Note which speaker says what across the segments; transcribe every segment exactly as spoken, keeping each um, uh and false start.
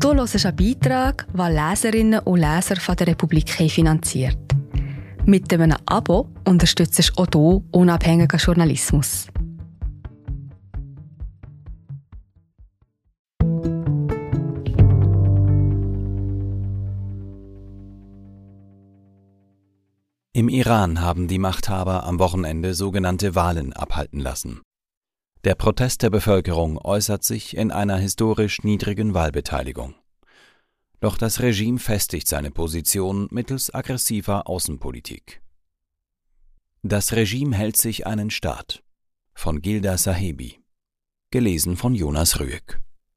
Speaker 1: Du hörst einen Beitrag, den Leserinnen und Leser von der Republik finanziert. Mit einem Abo unterstützt auch du unabhängigen Journalismus.
Speaker 2: Im Iran haben die Machthaber am Wochenende sogenannte Wahlen abhalten lassen. Der Protest der Bevölkerung äußert sich in einer historisch niedrigen Wahlbeteiligung. Doch das Regime festigt seine Position mittels aggressiver Außenpolitik. Das Regime hält sich einen Staat. Von Gilda Sahebi. Gelesen von Jonas Rüegg.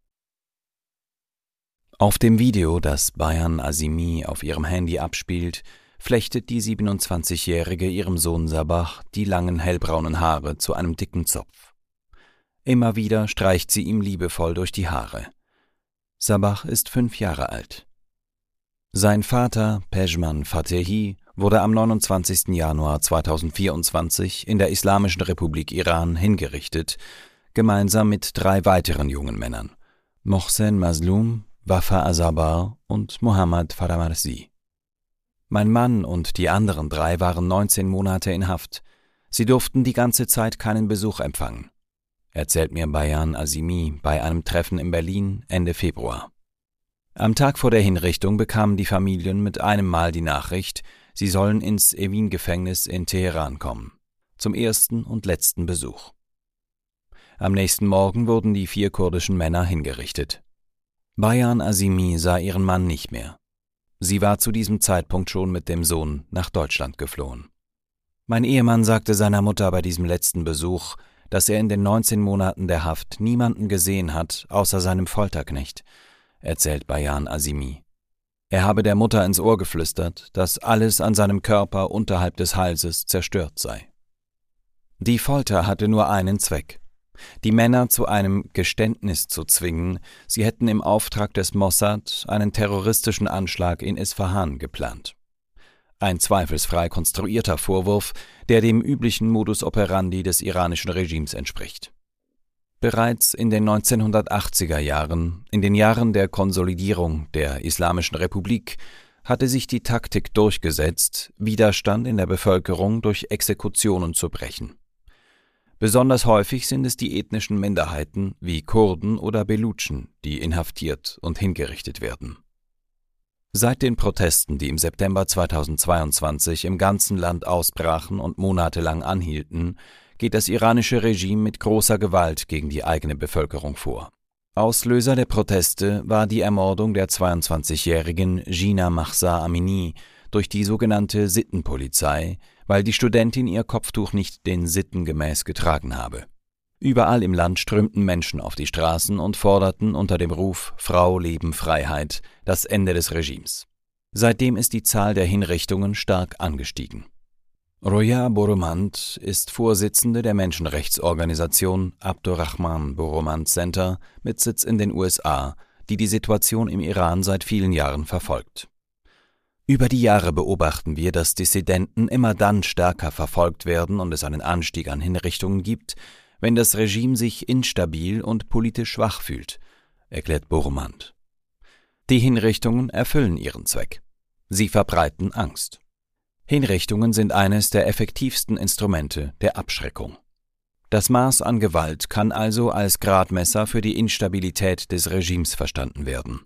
Speaker 2: Auf dem Video, das Bayan Azimi auf ihrem Handy abspielt, flechtet die siebenundzwanzigjährige ihrem Sohn Sabah die langen hellbraunen Haare zu einem dicken Zopf. Immer wieder streicht sie ihm liebevoll durch die Haare. Sabah ist fünf Jahre alt. Sein Vater, Pejman Fatehi, wurde am neunundzwanzigsten Januar zweitausendvierundzwanzig in der Islamischen Republik Iran hingerichtet, gemeinsam mit drei weiteren jungen Männern, Mohsen Mazloum, Wafa Azabar und Mohammad Faramarzi. Mein Mann und die anderen drei waren neunzehn Monate in Haft. Sie durften die ganze Zeit keinen Besuch empfangen, erzählt mir Bayan Azimi bei einem Treffen in Berlin Ende Februar. Am Tag vor der Hinrichtung bekamen die Familien mit einem Mal die Nachricht, sie sollen ins Evin-Gefängnis in Teheran kommen, zum ersten und letzten Besuch. Am nächsten Morgen wurden die vier kurdischen Männer hingerichtet. Bayan Azimi sah ihren Mann nicht mehr. Sie war zu diesem Zeitpunkt schon mit dem Sohn nach Deutschland geflohen. Mein Ehemann sagte seiner Mutter bei diesem letzten Besuch, dass er in den neunzehn Monaten der Haft niemanden gesehen hat, außer seinem Folterknecht, erzählt Bayan Azimi. Er habe der Mutter ins Ohr geflüstert, dass alles an seinem Körper unterhalb des Halses zerstört sei. Die Folter hatte nur einen Zweck: die Männer zu einem Geständnis zu zwingen, sie hätten im Auftrag des Mossad einen terroristischen Anschlag in Isfahan geplant. Ein zweifelsfrei konstruierter Vorwurf, der dem üblichen Modus operandi des iranischen Regimes entspricht. Bereits in den neunzehnhundertachtziger Jahren, in den Jahren der Konsolidierung der Islamischen Republik, hatte sich die Taktik durchgesetzt, Widerstand in der Bevölkerung durch Exekutionen zu brechen. Besonders häufig sind es die ethnischen Minderheiten wie Kurden oder Belutschen, die inhaftiert und hingerichtet werden. Seit den Protesten, die im September zweitausendzweiundzwanzig im ganzen Land ausbrachen und monatelang anhielten, geht das iranische Regime mit großer Gewalt gegen die eigene Bevölkerung vor. Auslöser der Proteste war die Ermordung der zweiundzwanzigjährigen Jina Mahsa Amini durch die sogenannte Sittenpolizei, weil die Studentin ihr Kopftuch nicht den Sitten gemäß getragen habe. Überall im Land strömten Menschen auf die Straßen und forderten unter dem Ruf »Frau, Leben, Freiheit« das Ende des Regimes. Seitdem ist die Zahl der Hinrichtungen stark angestiegen. Roya Boromand ist Vorsitzende der Menschenrechtsorganisation Abdurrahman Boromand Center mit Sitz in den U S A, die die Situation im Iran seit vielen Jahren verfolgt. Über die Jahre beobachten wir, dass Dissidenten immer dann stärker verfolgt werden und es einen Anstieg an Hinrichtungen gibt, wenn das Regime sich instabil und politisch schwach fühlt, erklärt Boromand. Die Hinrichtungen erfüllen ihren Zweck. Sie verbreiten Angst. Hinrichtungen sind eines der effektivsten Instrumente der Abschreckung. Das Maß an Gewalt kann also als Gradmesser für die Instabilität des Regimes verstanden werden.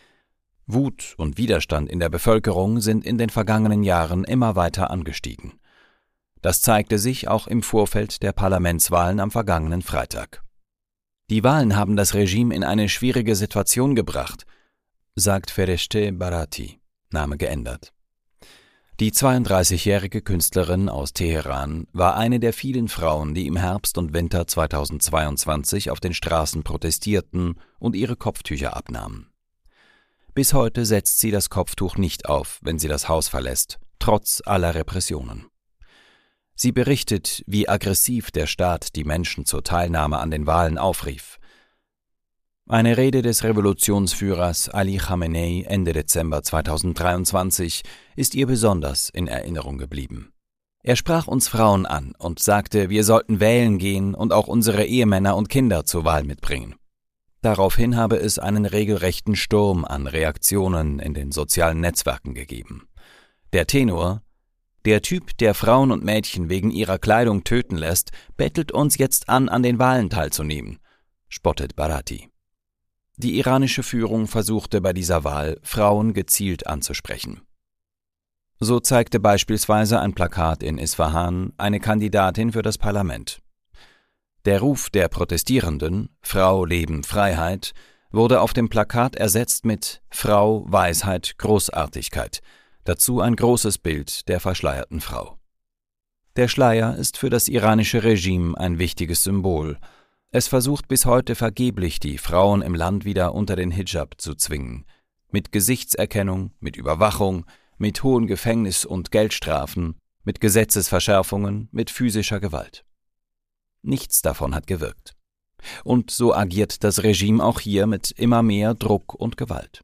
Speaker 2: Wut und Widerstand in der Bevölkerung sind in den vergangenen Jahren immer weiter angestiegen. Das zeigte sich auch im Vorfeld der Parlamentswahlen am vergangenen Freitag. Die Wahlen haben das Regime in eine schwierige Situation gebracht, sagt Fereshte Barati, Name geändert. Die zweiunddreißigjährige Künstlerin aus Teheran war eine der vielen Frauen, die im Herbst und Winter zweitausendzweiundzwanzig auf den Straßen protestierten und ihre Kopftücher abnahmen. Bis heute setzt sie das Kopftuch nicht auf, wenn sie das Haus verlässt, trotz aller Repressionen. Sie berichtet, wie aggressiv der Staat die Menschen zur Teilnahme an den Wahlen aufrief. Eine Rede des Revolutionsführers Ali Khamenei Ende Dezember zweitausenddreiundzwanzig ist ihr besonders in Erinnerung geblieben. Er sprach uns Frauen an und sagte, wir sollten wählen gehen und auch unsere Ehemänner und Kinder zur Wahl mitbringen. Daraufhin habe es einen regelrechten Sturm an Reaktionen in den sozialen Netzwerken gegeben. Der Tenor: Der Typ, der Frauen und Mädchen wegen ihrer Kleidung töten lässt, bettelt uns jetzt an, an den Wahlen teilzunehmen, spottet Bharati. Die iranische Führung versuchte bei dieser Wahl, Frauen gezielt anzusprechen. So zeigte beispielsweise ein Plakat in Isfahan eine Kandidatin für das Parlament. Der Ruf der Protestierenden, Frau, Leben, Freiheit, wurde auf dem Plakat ersetzt mit Frau, Weisheit, Großartigkeit, dazu ein großes Bild der verschleierten Frau. Der Schleier ist für das iranische Regime ein wichtiges Symbol. Es versucht bis heute vergeblich, die Frauen im Land wieder unter den Hijab zu zwingen. Mit Gesichtserkennung, mit Überwachung, mit hohen Gefängnis- und Geldstrafen, mit Gesetzesverschärfungen, mit physischer Gewalt. Nichts davon hat gewirkt. Und so agiert das Regime auch hier mit immer mehr Druck und Gewalt.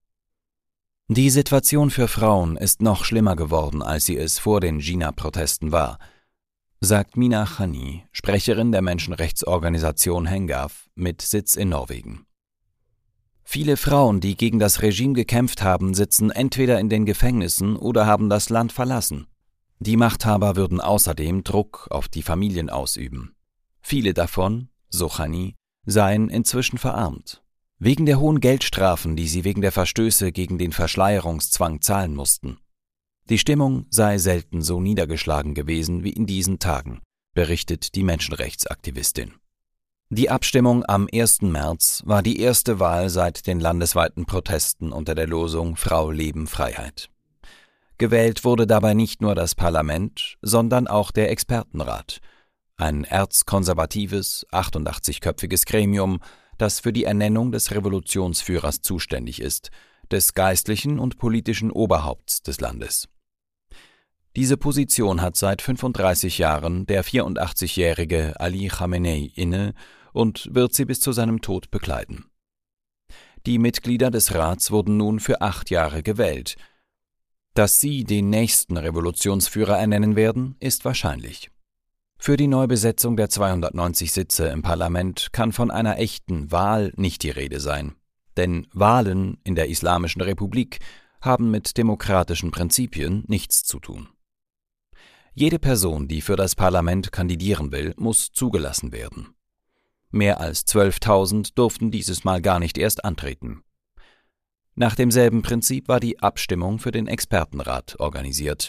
Speaker 2: Die Situation für Frauen ist noch schlimmer geworden, als sie es vor den Jina-Protesten war, sagt Mina Khani, Sprecherin der Menschenrechtsorganisation Hengav mit Sitz in Norwegen. Viele Frauen, die gegen das Regime gekämpft haben, sitzen entweder in den Gefängnissen oder haben das Land verlassen. Die Machthaber würden außerdem Druck auf die Familien ausüben. Viele davon, so Khani, seien inzwischen verarmt. Wegen der hohen Geldstrafen, die sie wegen der Verstöße gegen den Verschleierungszwang zahlen mussten. Die Stimmung sei selten so niedergeschlagen gewesen wie in diesen Tagen, berichtet die Menschenrechtsaktivistin. Die Abstimmung am ersten März war die erste Wahl seit den landesweiten Protesten unter der Losung Frau, Leben, Freiheit. Gewählt wurde dabei nicht nur das Parlament, sondern auch der Expertenrat, ein erzkonservatives, achtundachtzigköpfiges Gremium, das für die Ernennung des Revolutionsführers zuständig ist, des geistlichen und politischen Oberhaupts des Landes. Diese Position hat seit fünfunddreißig Jahren der vierundachtzigjährige Ali Khamenei inne und wird sie bis zu seinem Tod bekleiden. Die Mitglieder des Rats wurden nun für acht Jahre gewählt. Dass sie den nächsten Revolutionsführer ernennen werden, ist wahrscheinlich. Für die Neubesetzung der zweihundertneunzig Sitze im Parlament kann von einer echten Wahl nicht die Rede sein. Denn Wahlen in der Islamischen Republik haben mit demokratischen Prinzipien nichts zu tun. Jede Person, die für das Parlament kandidieren will, muss zugelassen werden. Mehr als zwölftausend durften dieses Mal gar nicht erst antreten. Nach demselben Prinzip war die Abstimmung für den Expertenrat organisiert.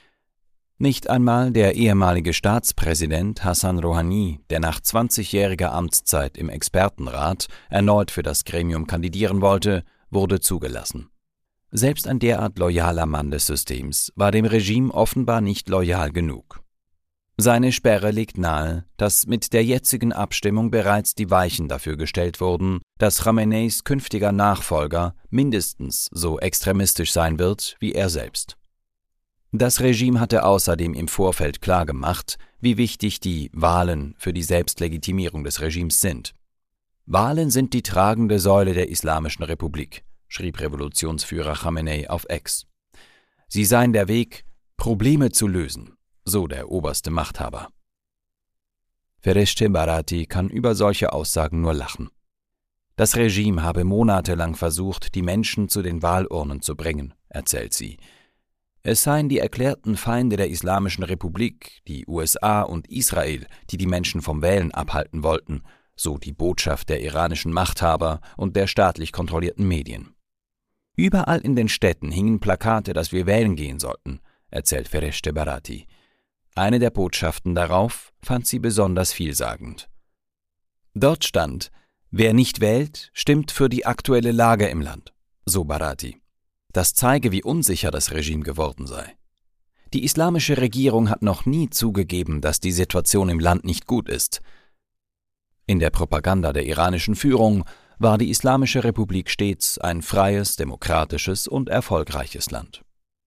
Speaker 2: Nicht einmal der ehemalige Staatspräsident Hassan Rouhani, der nach zwanzigjähriger Amtszeit im Expertenrat erneut für das Gremium kandidieren wollte, wurde zugelassen. Selbst ein derart loyaler Mann des Systems war dem Regime offenbar nicht loyal genug. Seine Sperre legt nahe, dass mit der jetzigen Abstimmung bereits die Weichen dafür gestellt wurden, dass Khameneis künftiger Nachfolger mindestens so extremistisch sein wird wie er selbst. Das Regime hatte außerdem im Vorfeld klargemacht, wie wichtig die Wahlen für die Selbstlegitimierung des Regimes sind. Wahlen sind die tragende Säule der Islamischen Republik, schrieb Revolutionsführer Khamenei auf X. Sie seien der Weg, Probleme zu lösen, so der oberste Machthaber. Fereshteh Bharati kann über solche Aussagen nur lachen. Das Regime habe monatelang versucht, die Menschen zu den Wahlurnen zu bringen, erzählt sie. Es seien die erklärten Feinde der Islamischen Republik, die U S A und Israel, die die Menschen vom Wählen abhalten wollten, so die Botschaft der iranischen Machthaber und der staatlich kontrollierten Medien. Überall in den Städten hingen Plakate, dass wir wählen gehen sollten, erzählt Fereshteh Bharati. Eine der Botschaften darauf fand sie besonders vielsagend. Dort stand: Wer nicht wählt, stimmt für die aktuelle Lage im Land, so Bharati. Das zeige, wie unsicher das Regime geworden sei. Die islamische Regierung hat noch nie zugegeben, dass die Situation im Land nicht gut ist. In der Propaganda der iranischen Führung war die Islamische Republik stets ein freies, demokratisches und erfolgreiches Land.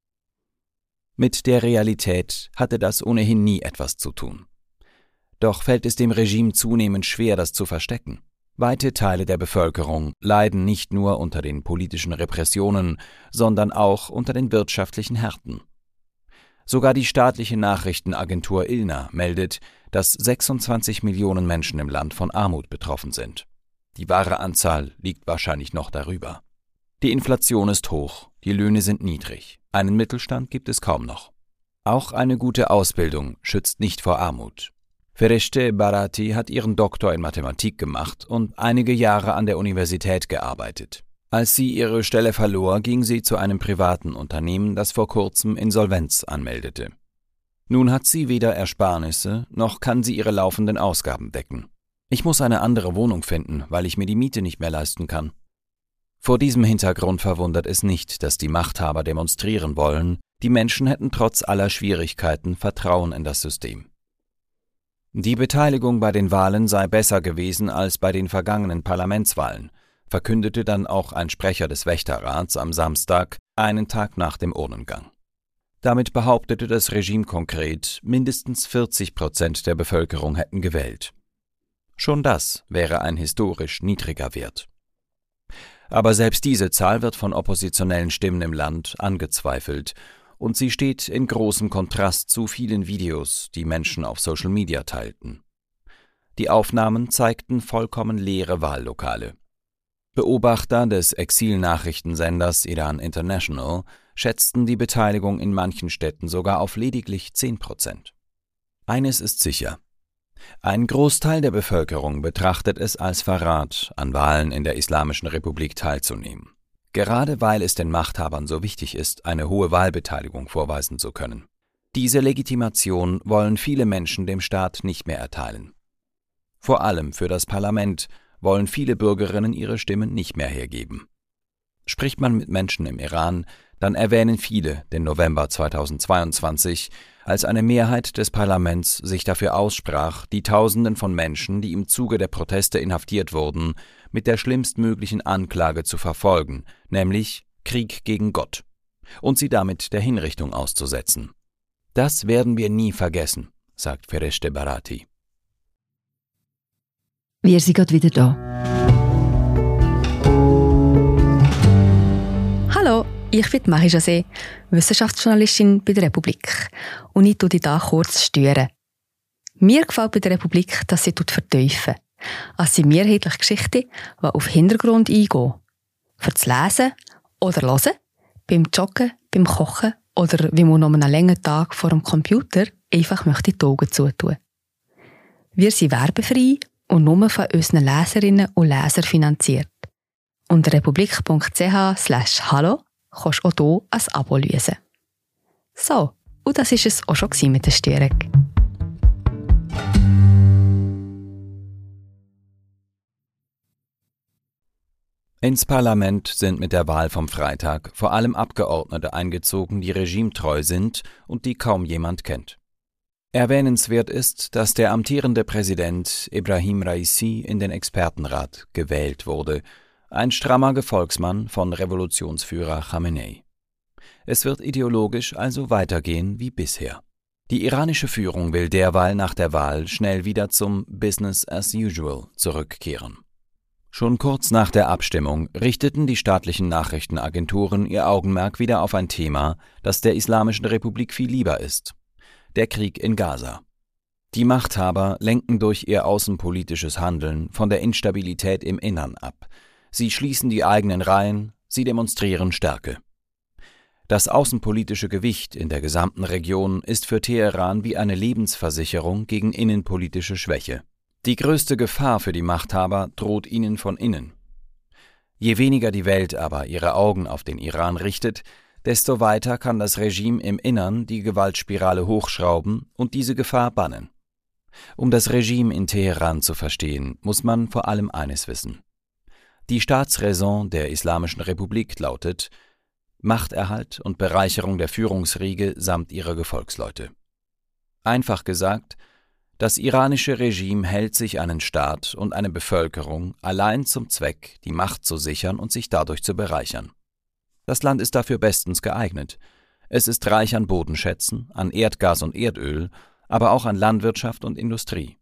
Speaker 2: Mit der Realität hatte das ohnehin nie etwas zu tun. Doch fällt es dem Regime zunehmend schwer, das zu verstecken. Weite Teile der Bevölkerung leiden nicht nur unter den politischen Repressionen, sondern auch unter den wirtschaftlichen Härten. Sogar die staatliche Nachrichtenagentur ILNA meldet, dass sechsundzwanzig Millionen Menschen im Land von Armut betroffen sind. Die wahre Anzahl liegt wahrscheinlich noch darüber. Die Inflation ist hoch, die Löhne sind niedrig, einen Mittelstand gibt es kaum noch. Auch eine gute Ausbildung schützt nicht vor Armut. Fereshteh Barati hat ihren Doktor in Mathematik gemacht und einige Jahre an der Universität gearbeitet. Als sie ihre Stelle verlor, ging sie zu einem privaten Unternehmen, das vor kurzem Insolvenz anmeldete. Nun hat sie weder Ersparnisse, noch kann sie ihre laufenden Ausgaben decken. Ich muss eine andere Wohnung finden, weil ich mir die Miete nicht mehr leisten kann. Vor diesem Hintergrund verwundert es nicht, dass die Machthaber demonstrieren wollen, die Menschen hätten trotz aller Schwierigkeiten Vertrauen in das System. Die Beteiligung bei den Wahlen sei besser gewesen als bei den vergangenen Parlamentswahlen, verkündete dann auch ein Sprecher des Wächterrats am Samstag, einen Tag nach dem Urnengang. Damit behauptete das Regime konkret, mindestens vierzig Prozent der Bevölkerung hätten gewählt. Schon das wäre ein historisch niedriger Wert. Aber selbst diese Zahl wird von oppositionellen Stimmen im Land angezweifelt und sie steht in großem Kontrast zu vielen Videos, die Menschen auf Social Media teilten. Die Aufnahmen zeigten vollkommen leere Wahllokale. Beobachter des Exil-Nachrichtensenders Iran International schätzten die Beteiligung in manchen Städten sogar auf lediglich zehn Prozent. Eines ist sicher: Ein Großteil der Bevölkerung betrachtet es als Verrat, an Wahlen in der Islamischen Republik teilzunehmen. Gerade weil es den Machthabern so wichtig ist, eine hohe Wahlbeteiligung vorweisen zu können. Diese Legitimation wollen viele Menschen dem Staat nicht mehr erteilen. Vor allem für das Parlament wollen viele Bürgerinnen ihre Stimmen nicht mehr hergeben. Spricht man mit Menschen im Iran, dann erwähnen viele den November zweitausendzweiundzwanzig, als eine Mehrheit des Parlaments sich dafür aussprach, die Tausenden von Menschen, die im Zuge der Proteste inhaftiert wurden, mit der schlimmstmöglichen Anklage zu verfolgen, nämlich Krieg gegen Gott, und sie damit der Hinrichtung auszusetzen. Das werden wir nie vergessen, sagt Fereshteh Barati.
Speaker 1: Wir sind gerade wieder da. Hallo, ich bin Marie José, Wissenschaftsjournalistin bei der Republik. Und ich tue dich hier kurz steuern. Mir gefällt bei der Republik, dass sie vertiefen. Es sind mehrheitliche Geschichten, die auf Hintergrund eingehen. Für das Lesen oder Hören, beim Joggen, beim Kochen oder wie man noch einen langen Tag vor dem Computer einfach möchte die Augen zutun. Wir sind werbefrei und nur von unseren Leserinnen und Lesern finanziert. Unter republik punkt c h slash hallo kannst du auch hier ein Abo lösen. So, und das war es auch schon mit der Störung.
Speaker 2: Ins Parlament sind mit der Wahl vom Freitag vor allem Abgeordnete eingezogen, die regimetreu sind und die kaum jemand kennt. Erwähnenswert ist, dass der amtierende Präsident Ebrahim Raisi in den Expertenrat gewählt wurde, ein strammer Gefolgsmann von Revolutionsführer Khamenei. Es wird ideologisch also weitergehen wie bisher. Die iranische Führung will derweil nach der Wahl schnell wieder zum Business as usual zurückkehren. Schon kurz nach der Abstimmung richteten die staatlichen Nachrichtenagenturen ihr Augenmerk wieder auf ein Thema, das der Islamischen Republik viel lieber ist: der Krieg in Gaza. Die Machthaber lenken durch ihr außenpolitisches Handeln von der Instabilität im Innern ab. Sie schließen die eigenen Reihen, sie demonstrieren Stärke. Das außenpolitische Gewicht in der gesamten Region ist für Teheran wie eine Lebensversicherung gegen innenpolitische Schwäche. Die größte Gefahr für die Machthaber droht ihnen von innen. Je weniger die Welt aber ihre Augen auf den Iran richtet, desto weiter kann das Regime im Innern die Gewaltspirale hochschrauben und diese Gefahr bannen. Um das Regime in Teheran zu verstehen, muss man vor allem eines wissen: Die Staatsräson der Islamischen Republik lautet Machterhalt und Bereicherung der Führungsriege samt ihrer Gefolgsleute. Einfach gesagt, das iranische Regime hält sich einen Staat und eine Bevölkerung allein zum Zweck, die Macht zu sichern und sich dadurch zu bereichern. Das Land ist dafür bestens geeignet. Es ist reich an Bodenschätzen, an Erdgas und Erdöl, aber auch an Landwirtschaft und Industrie.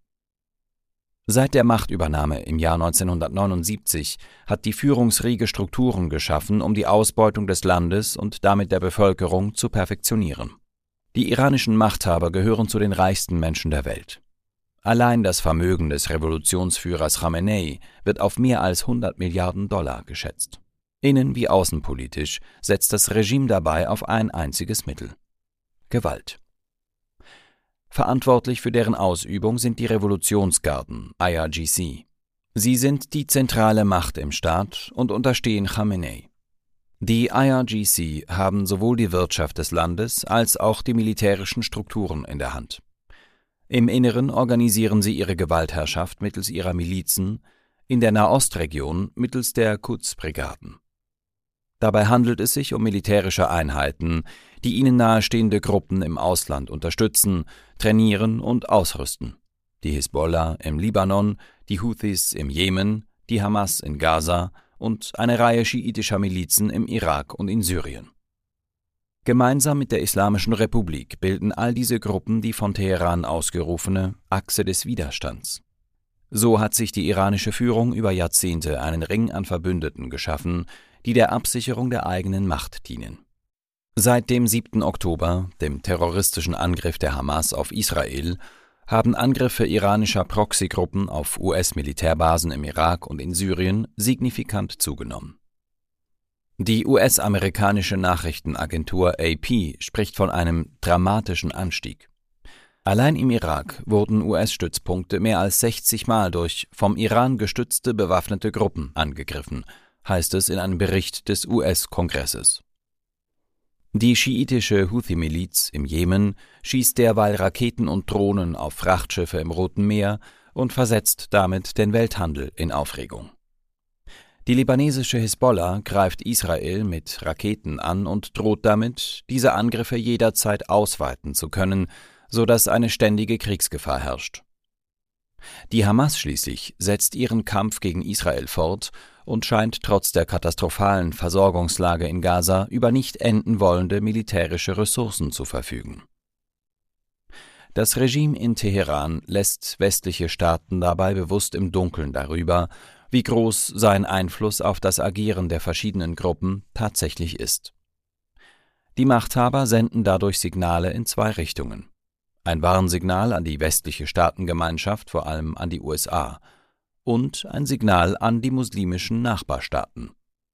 Speaker 2: Seit der Machtübernahme im Jahr neunzehnhundertneunundsiebzig hat die Führungsriege Strukturen geschaffen, um die Ausbeutung des Landes und damit der Bevölkerung zu perfektionieren. Die iranischen Machthaber gehören zu den reichsten Menschen der Welt. Allein das Vermögen des Revolutionsführers Khamenei wird auf mehr als hundert Milliarden Dollar geschätzt. Innen- wie außenpolitisch setzt das Regime dabei auf ein einziges Mittel: Gewalt. Verantwortlich für deren Ausübung sind die Revolutionsgarden, I R G C. Sie sind die zentrale Macht im Staat und unterstehen Khamenei. Die I R G C haben sowohl die Wirtschaft des Landes als auch die militärischen Strukturen in der Hand. Im Inneren organisieren sie ihre Gewaltherrschaft mittels ihrer Milizen, in der Nahostregion mittels der Quds-Brigaden. Dabei handelt es sich um militärische Einheiten, die ihnen nahestehende Gruppen im Ausland unterstützen, trainieren und ausrüsten. Die Hisbollah im Libanon, die Houthis im Jemen, die Hamas in Gaza und eine Reihe schiitischer Milizen im Irak und in Syrien. Gemeinsam mit der Islamischen Republik bilden all diese Gruppen die von Teheran ausgerufene Achse des Widerstands. So hat sich die iranische Führung über Jahrzehnte einen Ring an Verbündeten geschaffen, die der Absicherung der eigenen Macht dienen. Seit dem siebten Oktober, dem terroristischen Angriff der Hamas auf Israel, haben Angriffe iranischer Proxygruppen auf U S-Militärbasen im Irak und in Syrien signifikant zugenommen. Die U S-amerikanische Nachrichtenagentur A P spricht von einem dramatischen Anstieg. Allein im Irak wurden U S-Stützpunkte mehr als sechzig Mal durch vom Iran gestützte bewaffnete Gruppen angegriffen, heißt es in einem Bericht des U S-Kongresses. Die schiitische Houthi-Miliz im Jemen schießt derweil Raketen und Drohnen auf Frachtschiffe im Roten Meer und versetzt damit den Welthandel in Aufregung. Die libanesische Hisbollah greift Israel mit Raketen an und droht damit, diese Angriffe jederzeit ausweiten zu können, sodass eine ständige Kriegsgefahr herrscht. Die Hamas schließlich setzt ihren Kampf gegen Israel fort und scheint trotz der katastrophalen Versorgungslage in Gaza über nicht enden wollende militärische Ressourcen zu verfügen. Das Regime in Teheran lässt westliche Staaten dabei bewusst im Dunkeln darüber, wie groß sein Einfluss auf das Agieren der verschiedenen Gruppen tatsächlich ist. Die Machthaber senden dadurch Signale in zwei Richtungen. Ein Warnsignal an die westliche Staatengemeinschaft, vor allem an die U S A, und ein Signal an die muslimischen Nachbarstaaten.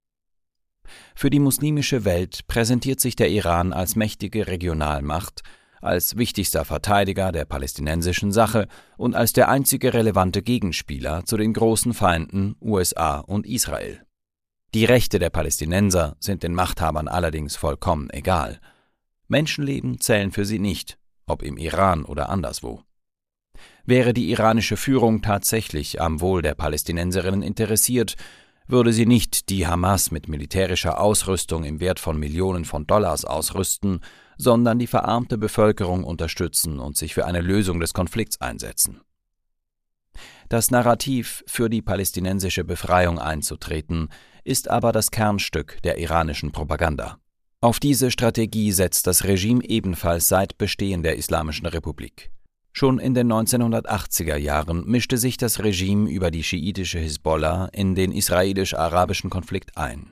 Speaker 2: Für die muslimische Welt präsentiert sich der Iran als mächtige Regionalmacht, als wichtigster Verteidiger der palästinensischen Sache und als der einzige relevante Gegenspieler zu den großen Feinden U S A und Israel. Die Rechte der Palästinenser sind den Machthabern allerdings vollkommen egal. Menschenleben zählen für sie nicht, ob im Iran oder anderswo. Wäre die iranische Führung tatsächlich am Wohl der Palästinenserinnen interessiert, würde sie nicht die Hamas mit militärischer Ausrüstung im Wert von Millionen von Dollars ausrüsten, sondern die verarmte Bevölkerung unterstützen und sich für eine Lösung des Konflikts einsetzen. Das Narrativ, für die palästinensische Befreiung einzutreten, ist aber das Kernstück der iranischen Propaganda. Auf diese Strategie setzt das Regime ebenfalls seit Bestehen der Islamischen Republik. Schon in den neunzehnhundertachtziger Jahren mischte sich das Regime über die schiitische Hisbollah in den israelisch-arabischen Konflikt ein.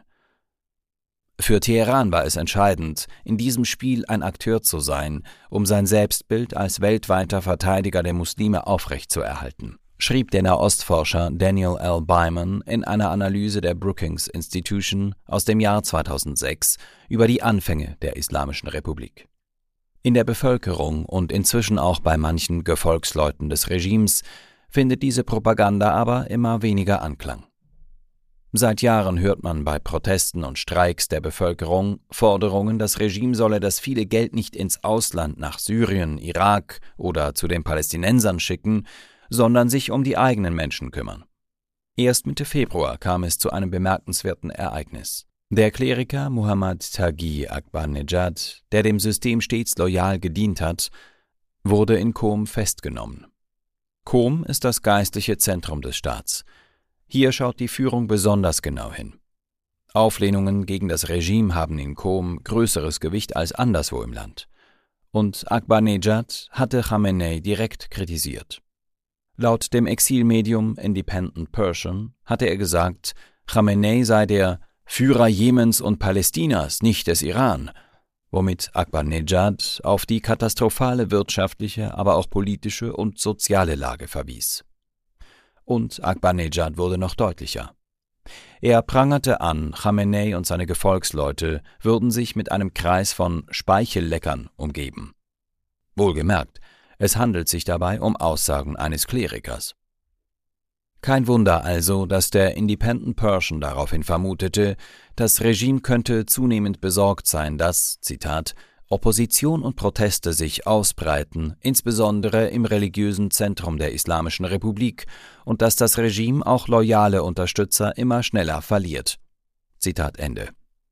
Speaker 2: Für Teheran war es entscheidend, in diesem Spiel ein Akteur zu sein, um sein Selbstbild als weltweiter Verteidiger der Muslime aufrechtzuerhalten, schrieb der Nahostforscher Daniel L. Byman in einer Analyse der Brookings Institution aus dem Jahr zweitausendsechs über die Anfänge der Islamischen Republik. In der Bevölkerung und inzwischen auch bei manchen Gefolgsleuten des Regimes findet diese Propaganda aber immer weniger Anklang. Seit Jahren hört man bei Protesten und Streiks der Bevölkerung Forderungen, das Regime solle das viele Geld nicht ins Ausland nach Syrien, Irak oder zu den Palästinensern schicken, sondern sich um die eigenen Menschen kümmern. Erst Mitte Februar kam es zu einem bemerkenswerten Ereignis. Der Kleriker Muhammad Taghi Akbarnejad, der dem System stets loyal gedient hat, wurde in Qom festgenommen. Qom ist das geistliche Zentrum des Staats. Hier schaut die Führung besonders genau hin. Auflehnungen gegen das Regime haben in Qom größeres Gewicht als anderswo im Land. Und Akbarnejad hatte Khamenei direkt kritisiert. Laut dem Exilmedium Independent Persian hatte er gesagt, Khamenei sei der Führer Jemens und Palästinas, nicht des Iran, womit Ahmadinejad auf die katastrophale wirtschaftliche, aber auch politische und soziale Lage verwies. Und Ahmadinejad wurde noch deutlicher. Er prangerte an, Khamenei und seine Gefolgsleute würden sich mit einem Kreis von Speichelleckern umgeben. Wohlgemerkt, es handelt sich dabei um Aussagen eines Klerikers. Kein Wunder also, dass der Independent Persian daraufhin vermutete, das Regime könnte zunehmend besorgt sein, dass, Zitat, Opposition und Proteste sich ausbreiten, insbesondere im religiösen Zentrum der Islamischen Republik, und dass das Regime auch loyale Unterstützer immer schneller verliert. Zitat Ende.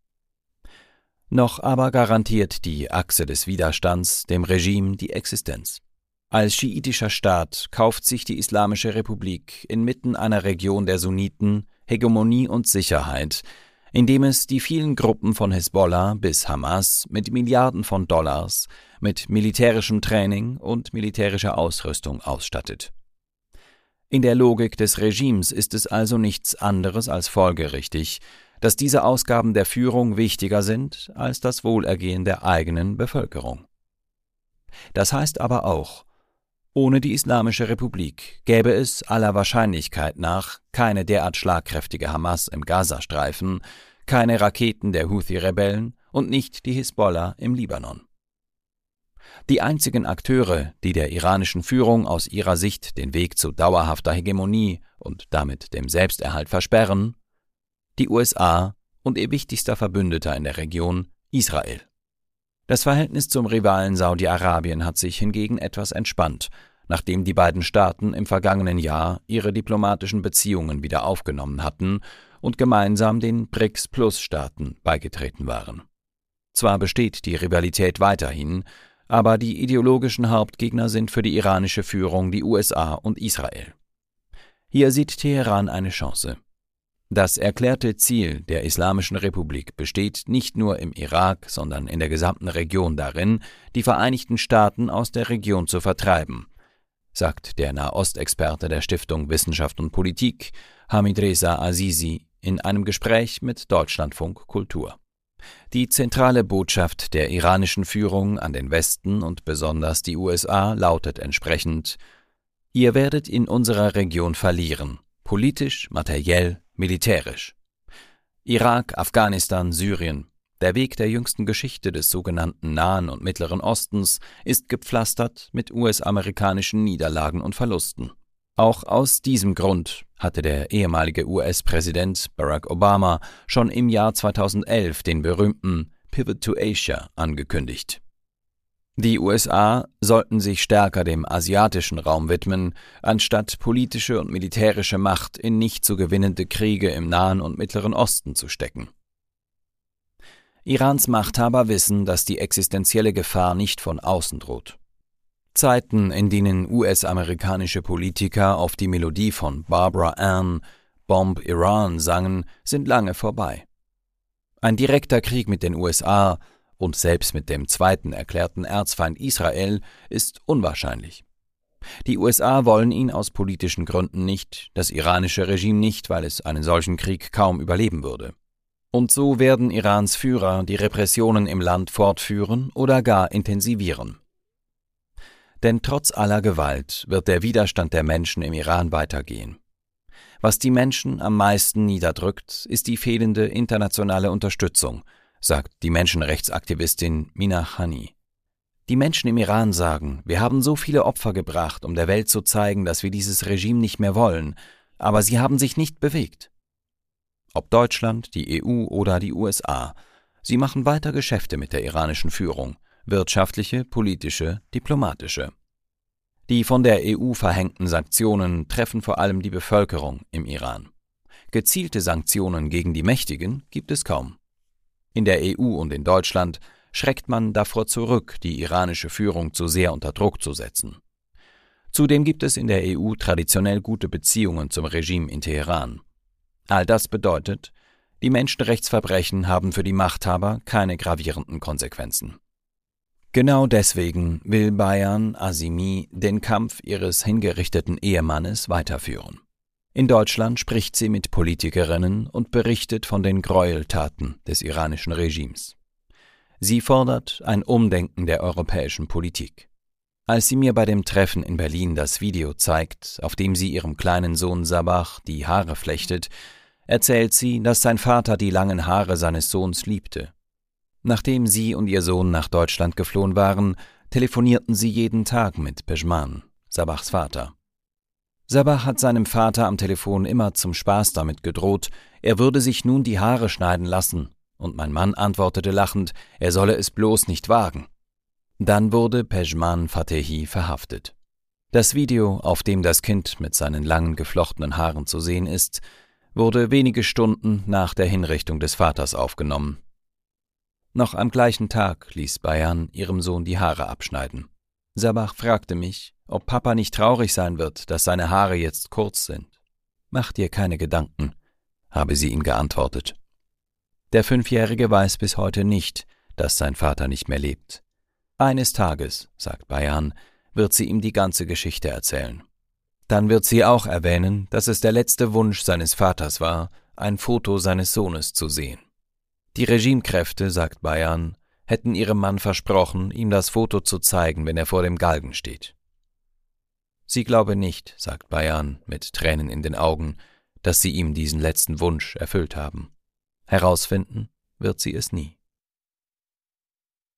Speaker 2: Noch aber garantiert die Achse des Widerstands dem Regime die Existenz. Als schiitischer Staat kauft sich die Islamische Republik inmitten einer Region der Sunniten Hegemonie und Sicherheit, indem es die vielen Gruppen von Hisbollah bis Hamas mit Milliarden von Dollars, mit militärischem Training und militärischer Ausrüstung ausstattet. In der Logik des Regimes ist es also nichts anderes als folgerichtig, dass diese Ausgaben der Führung wichtiger sind als das Wohlergehen der eigenen Bevölkerung. Das heißt aber auch, ohne die Islamische Republik gäbe es aller Wahrscheinlichkeit nach keine derart schlagkräftige Hamas im Gazastreifen, keine Raketen der Houthi-Rebellen und nicht die Hisbollah im Libanon. Die einzigen Akteure, die der iranischen Führung aus ihrer Sicht den Weg zu dauerhafter Hegemonie und damit dem Selbsterhalt versperren, die U S A und ihr wichtigster Verbündeter in der Region, Israel. Das Verhältnis zum Rivalen Saudi-Arabien hat sich hingegen etwas entspannt, nachdem die beiden Staaten im vergangenen Jahr ihre diplomatischen Beziehungen wieder aufgenommen hatten und gemeinsam den BRICS-Plus-Staaten beigetreten waren. Zwar besteht die Rivalität weiterhin, aber die ideologischen Hauptgegner sind für die iranische Führung die U S A und Israel. Hier sieht Teheran eine Chance. Das erklärte Ziel der Islamischen Republik besteht nicht nur im Irak, sondern in der gesamten Region darin, die Vereinigten Staaten aus der Region zu vertreiben, sagt der Nahostexperte der Stiftung Wissenschaft und Politik, Hamid Reza Azizi, in einem Gespräch mit Deutschlandfunk Kultur. Die zentrale Botschaft der iranischen Führung an den Westen und besonders die U S A lautet entsprechend: Ihr werdet in unserer Region verlieren, politisch, materiell, militärisch. Irak, Afghanistan, Syrien. Der Weg der jüngsten Geschichte des sogenannten Nahen und Mittleren Ostens ist gepflastert mit U S-amerikanischen Niederlagen und Verlusten. Auch aus diesem Grund hatte der ehemalige U S-Präsident Barack Obama schon im Jahr zweitausendelf den berühmten Pivot to Asia angekündigt. Die U S A sollten sich stärker dem asiatischen Raum widmen, anstatt politische und militärische Macht in nicht zu gewinnende Kriege im Nahen und Mittleren Osten zu stecken. Irans Machthaber wissen, dass die existenzielle Gefahr nicht von außen droht. Zeiten, in denen U S-amerikanische Politiker auf die Melodie von Barbara Ann Bomb Iran sangen, sind lange vorbei. Ein direkter Krieg mit den U S A und selbst mit dem zweiten erklärten Erzfeind Israel ist unwahrscheinlich. Die U S A wollen ihn aus politischen Gründen nicht, das iranische Regime nicht, weil es einen solchen Krieg kaum überleben würde. Und so werden Irans Führer die Repressionen im Land fortführen oder gar intensivieren. Denn trotz aller Gewalt wird der Widerstand der Menschen im Iran weitergehen. Was die Menschen am meisten niederdrückt, ist die fehlende internationale Unterstützung, sagt die Menschenrechtsaktivistin Mina Hani. Die Menschen im Iran sagen, wir haben so viele Opfer gebracht, um der Welt zu zeigen, dass wir dieses Regime nicht mehr wollen, aber sie haben sich nicht bewegt. Ob Deutschland, die E U oder die U S A, sie machen weiter Geschäfte mit der iranischen Führung, wirtschaftliche, politische, diplomatische. Die von der E U verhängten Sanktionen treffen vor allem die Bevölkerung im Iran. Gezielte Sanktionen gegen die Mächtigen gibt es kaum. In der E U und in Deutschland schreckt man davor zurück, die iranische Führung zu sehr unter Druck zu setzen. Zudem gibt es in der E U traditionell gute Beziehungen zum Regime in Teheran. All das bedeutet, die Menschenrechtsverbrechen haben für die Machthaber keine gravierenden Konsequenzen. Genau deswegen will Bayan Azimi den Kampf ihres hingerichteten Ehemannes weiterführen. In Deutschland spricht sie mit Politikerinnen und berichtet von den Gräueltaten des iranischen Regimes. Sie fordert ein Umdenken der europäischen Politik. Als sie mir bei dem Treffen in Berlin das Video zeigt, auf dem sie ihrem kleinen Sohn Sabah die Haare flechtet, erzählt sie, dass sein Vater die langen Haare seines Sohns liebte. Nachdem sie und ihr Sohn nach Deutschland geflohen waren, telefonierten sie jeden Tag mit Pejman, Sabahs Vater. Sabah hat seinem Vater am Telefon immer zum Spaß damit gedroht, er würde sich nun die Haare schneiden lassen, und mein Mann antwortete lachend, er solle es bloß nicht wagen. Dann wurde Pejman Fatehi verhaftet. Das Video, auf dem das Kind mit seinen langen geflochtenen Haaren zu sehen ist, wurde wenige Stunden nach der Hinrichtung des Vaters aufgenommen. Noch am gleichen Tag ließ Bayan ihrem Sohn die Haare abschneiden. Sabah fragte mich, ob Papa nicht traurig sein wird, dass seine Haare jetzt kurz sind. »Mach dir keine Gedanken«, habe sie ihm geantwortet. Der Fünfjährige weiß bis heute nicht, dass sein Vater nicht mehr lebt. Eines Tages, sagt Bayan, wird sie ihm die ganze Geschichte erzählen. Dann wird sie auch erwähnen, dass es der letzte Wunsch seines Vaters war, ein Foto seines Sohnes zu sehen. Die Regimekräfte, sagt Bayan, hätten ihrem Mann versprochen, ihm das Foto zu zeigen, wenn er vor dem Galgen steht. Sie glaube nicht, sagt Bayan mit Tränen in den Augen, dass sie ihm diesen letzten Wunsch erfüllt haben. Herausfinden wird sie es nie.